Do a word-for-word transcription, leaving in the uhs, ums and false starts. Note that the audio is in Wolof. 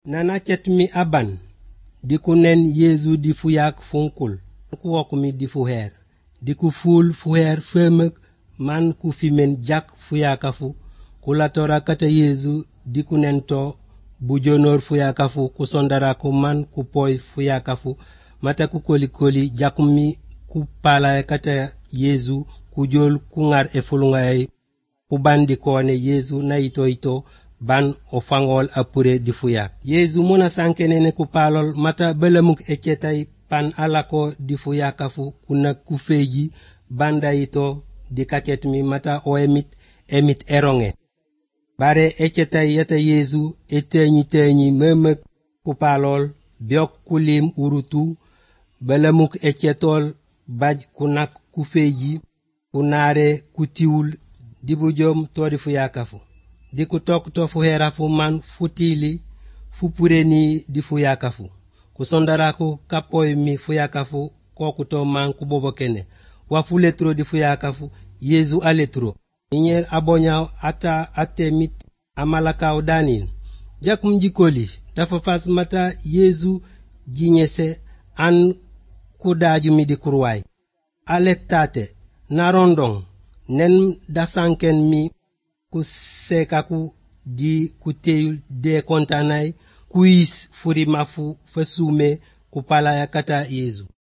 nana cetmi aban diku nen Yesu di fuyak funkul ku wokumi di fuher diku ful fuher femek man ku fimen jak fuyakafu kulatora kata Yesu diku nen to bujonor fuyakafu kusondara ku man ku poy fuyakafu mata ku koli koli jakumi ku pala kata Yesu kujol kungar e fulungay ku bandi kone Yesu na ito ito ban o fangol apure di fuyak Yesu muna sankenene ku palol mata belamuk ecetay pan alako di fuyakafu kuna kufeji banda ito di kaket mi mata o emit emit eronge bare ecetay yata Yesu etenyi tenyi memek ku palol biok kulim urutu belamuk ecetol baj kunak kufeji kunare kutiul dibujom tori fuyakafu diku tok to fuherafu man futili fupureni di fuyakafu kusondaraku kapoy mi fuyakafu koku to man kubobo kene wafuletro di fuyakafu Yesu aletro inyer abonya ata atemit amalakaw danil jakum jikoli dafa fas mata Yesu jinyese an kudaju mi di kurway alektate narondong nen dasanken mi ku sekaku di kuteyul de kontanay kuis furi mafu fasume ku palaya kata Yesu